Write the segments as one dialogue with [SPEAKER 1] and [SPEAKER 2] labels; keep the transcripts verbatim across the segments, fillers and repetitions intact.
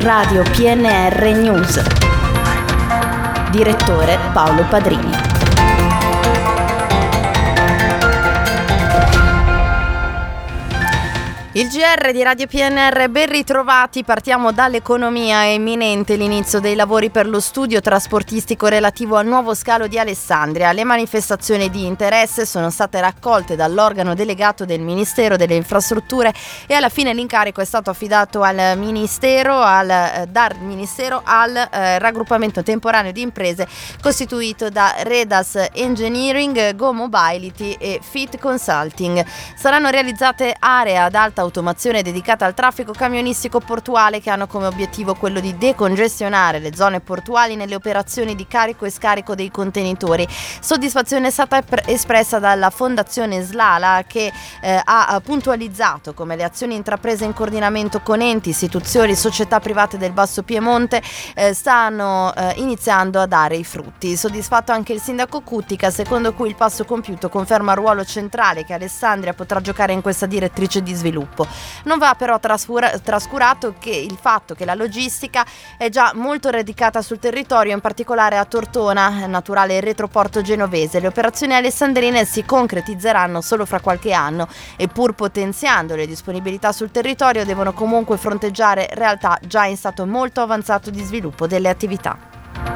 [SPEAKER 1] Radio P N R News. Direttore Paolo Padrini. Il G R di Radio P N R, ben ritrovati. Partiamo dall'economia. È imminente l'inizio dei lavori per lo studio trasportistico relativo al nuovo scalo di Alessandria. Le manifestazioni di interesse sono state raccolte dall'organo delegato del Ministero delle Infrastrutture e alla fine l'incarico è stato affidato al Ministero, al, eh, dal Ministero al eh, raggruppamento temporaneo di imprese costituito da Redas Engineering, Go Mobility e Fit Consulting. Saranno realizzate aree ad alta automazione dedicata al traffico camionistico portuale che hanno come obiettivo quello di decongestionare le zone portuali nelle operazioni di carico e scarico dei contenitori. Soddisfazione è stata espressa dalla Fondazione Slala che eh, ha puntualizzato come le azioni intraprese in coordinamento con enti, istituzioni, società private del Basso Piemonte eh, stanno eh, iniziando a dare i frutti. Soddisfatto anche il sindaco Cuttica, secondo cui il passo compiuto conferma il ruolo centrale che Alessandria potrà giocare in questa direttrice di sviluppo. Non va però trascura- trascurato che il fatto che la logistica è già molto radicata sul territorio, in particolare a Tortona, naturale retroporto genovese. Le operazioni alessandrine si concretizzeranno solo fra qualche anno e pur potenziando le disponibilità sul territorio devono comunque fronteggiare realtà già in stato molto avanzato di sviluppo delle attività.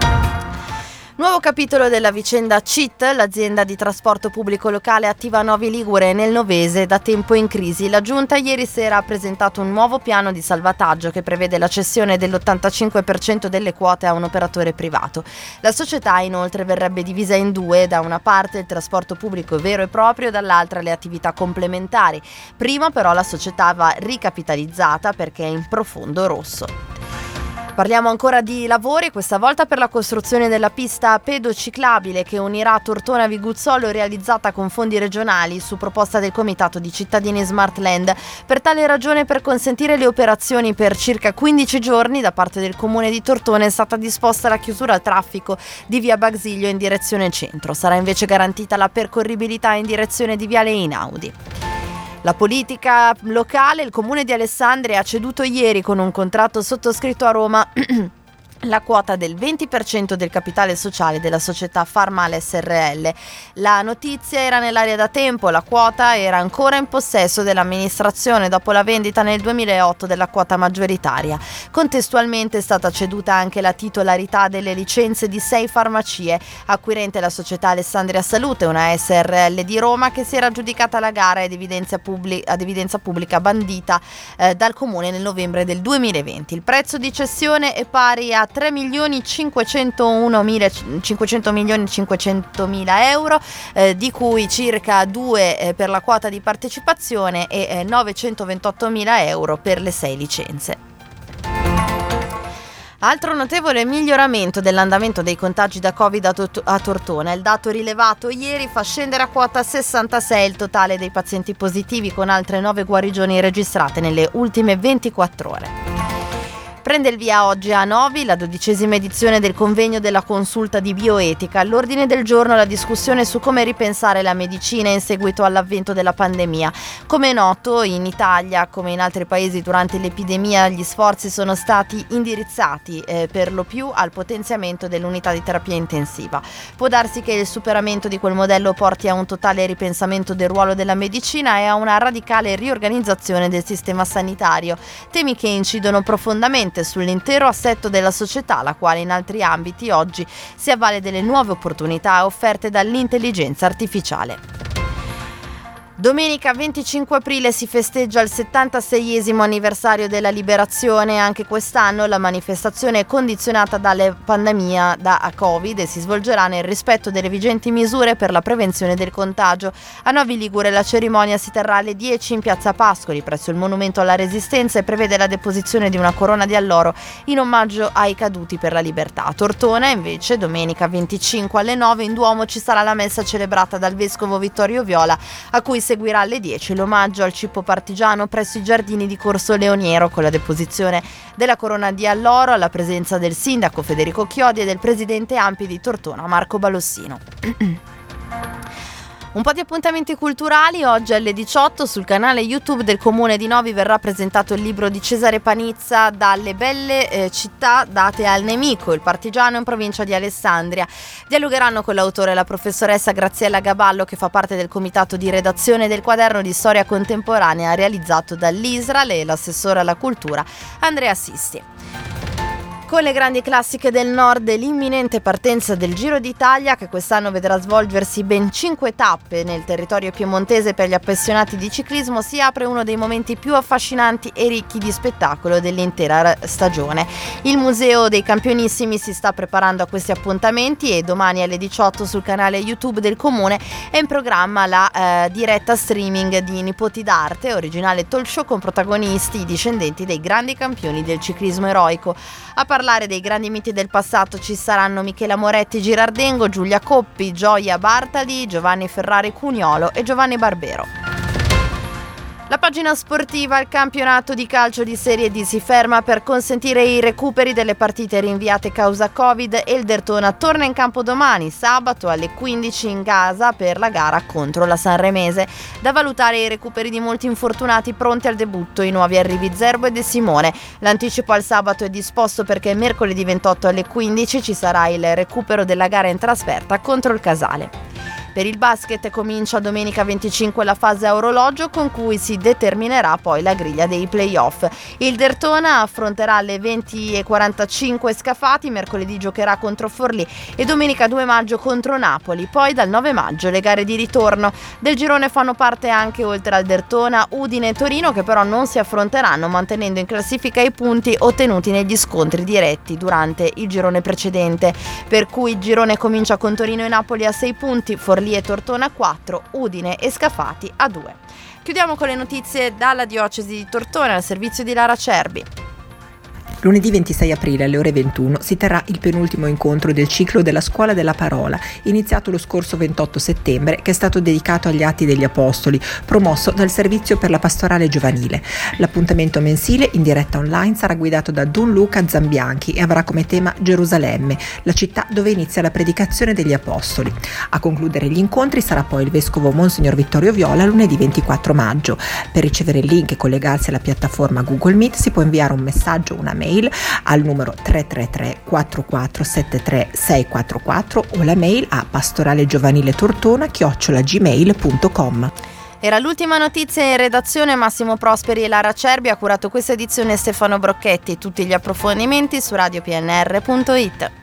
[SPEAKER 1] Nuovo capitolo della vicenda C I T, l'azienda di trasporto pubblico locale attiva Novi Ligure nel Novese, da tempo in crisi. La Giunta ieri sera ha presentato un nuovo piano di salvataggio che prevede la cessione dell'ottantacinque per cento delle quote a un operatore privato. La società inoltre verrebbe divisa in due, da una parte il trasporto pubblico vero e proprio, dall'altra le attività complementari. Prima però la società va ricapitalizzata perché è in profondo rosso. Parliamo ancora di lavori, questa volta per la costruzione della pista pedociclabile che unirà Tortona a Viguzzolo, realizzata con fondi regionali su proposta del Comitato di Cittadini Smartland. Per tale ragione, per consentire le operazioni per circa quindici giorni da parte del Comune di Tortona, è stata disposta la chiusura al traffico di via Basilio in direzione centro. Sarà invece garantita la percorribilità in direzione di viale Einaudi. La politica locale, il comune di Alessandria ha ceduto ieri con un contratto sottoscritto a Roma la quota del venti per cento del capitale sociale della società Farmale S R L. La notizia era nell'aria da tempo, la quota era ancora in possesso dell'amministrazione dopo la vendita nel duemilaotto della quota maggioritaria. Contestualmente è stata ceduta anche la titolarità delle licenze di sei farmacie, acquirente la società Alessandria Salute, una S R L di Roma che si era aggiudicata la gara ad evidenza, pubblic- ad evidenza pubblica bandita eh, dal comune nel novembre del duemilaventi. Il prezzo di cessione è pari a tre milioni cinquecentouno mila cinquecentomila euro, eh, di cui circa due eh, per la quota di partecipazione e eh, novecentoventottomila euro per le sei licenze. Altro notevole miglioramento dell'andamento dei contagi da Covid a, to- a Tortona. Il dato rilevato ieri fa scendere a quota sessantasei il totale dei pazienti positivi, con altre nove guarigioni registrate nelle ultime ventiquattro ore. Prende il via oggi a Novi la dodicesima edizione del convegno della consulta di bioetica. All'ordine del giorno la discussione su come ripensare la medicina in seguito all'avvento della pandemia. Come è noto, in Italia, come in altri paesi durante l'epidemia, gli sforzi sono stati indirizzati eh, per lo più al potenziamento dell'unità di terapia intensiva. Può darsi che il superamento di quel modello porti a un totale ripensamento del ruolo della medicina e a una radicale riorganizzazione del sistema sanitario, temi che incidono profondamente sull'intero assetto della società, la quale in altri ambiti oggi si avvale delle nuove opportunità offerte dall'intelligenza artificiale. Domenica venticinque aprile si festeggia il settantaseiesimo anniversario della liberazione. Anche quest'anno la manifestazione è condizionata dalla pandemia da Covid e si svolgerà nel rispetto delle vigenti misure per la prevenzione del contagio. A Novi Ligure la cerimonia si terrà alle dieci in piazza Pascoli, presso il Monumento alla Resistenza, e prevede la deposizione di una corona di alloro in omaggio ai caduti per la libertà. A Tortona, invece, domenica venticinque alle nove in Duomo ci sarà la messa celebrata dal vescovo Vittorio Viola, a cui seguirà alle dieci l'omaggio al cibo partigiano presso i giardini di Corso Leoniero, con la deposizione della corona di alloro, alla presenza del sindaco Federico Chiodi e del presidente Ampi di Tortona Marco Balossino. Un po' di appuntamenti culturali. Oggi alle diciotto sul canale YouTube del Comune di Novi verrà presentato il libro di Cesare Panizza, Dalle belle eh, città date al nemico, il partigiano in provincia di Alessandria. Dialogheranno con l'autore la professoressa Graziella Gaballo, che fa parte del comitato di redazione del quaderno di storia contemporanea realizzato dall'I S R A L, e l'assessore alla cultura Andrea Sisti. Con le grandi classiche del nord e l'imminente partenza del Giro d'Italia, che quest'anno vedrà svolgersi ben cinque tappe nel territorio piemontese per gli appassionati di ciclismo, si apre uno dei momenti più affascinanti e ricchi di spettacolo dell'intera stagione. Il Museo dei Campionissimi si sta preparando a questi appuntamenti e domani alle diciotto sul canale YouTube del Comune è in programma la eh, diretta streaming di Nipoti d'Arte, originale talk show con protagonisti discendenti dei grandi campioni del ciclismo eroico. A parlare dei grandi miti del passato ci saranno Michela Moretti Girardengo, Giulia Coppi, Gioia Bartali, Giovanni Ferrari Cuniolo e Giovanni Barbero. La pagina sportiva: il campionato di calcio di Serie D si ferma per consentire i recuperi delle partite rinviate causa Covid e il Derthona torna in campo domani, sabato alle quindici in casa per la gara contro la Sanremese. Da valutare i recuperi di molti infortunati pronti al debutto, i nuovi arrivi Zerbo e De Simone. L'anticipo al sabato è disposto perché mercoledì ventotto alle quindici ci sarà il recupero della gara in trasferta contro il Casale. Per il basket comincia domenica venticinque la fase a orologio, con cui si determinerà poi la griglia dei play-off. Il Derthona affronterà alle venti e quarantacinque Scafati, mercoledì giocherà contro Forlì e domenica due maggio contro Napoli. Poi dal nove maggio le gare di ritorno. Del girone fanno parte anche, oltre al Derthona, Udine e Torino, che però non si affronteranno, mantenendo in classifica i punti ottenuti negli scontri diretti durante il girone precedente. Per cui il girone comincia con Torino e Napoli a sei punti, Forlì e Tortona a quattro, Udine e Scafati a due. Chiudiamo con le notizie dalla diocesi di Tortona, al servizio di Lara Cerbi.
[SPEAKER 2] Lunedì ventisei aprile alle ore ventuno si terrà il penultimo incontro del ciclo della Scuola della Parola, iniziato lo scorso ventotto settembre, che è stato dedicato agli Atti degli Apostoli, promosso dal Servizio per la Pastorale Giovanile. L'appuntamento mensile in diretta online sarà guidato da Don Luca Zambianchi e avrà come tema Gerusalemme, la città dove inizia la predicazione degli Apostoli. A concludere gli incontri sarà poi il Vescovo Monsignor Vittorio Viola lunedì ventiquattro maggio. Per ricevere il link e collegarsi alla piattaforma Google Meet si può inviare un messaggio o una mail al numero tre tre tre quattro quattro sette tre sei quattro quattro o la mail a pastoralegiovaniletortona chiocciola gmail punto com.
[SPEAKER 1] Era l'ultima notizia in redazione. Massimo Prosperi e Lara Cerbi. Ha curato questa edizione Stefano Brocchetti. Tutti gli approfondimenti su radio p n r punto i t.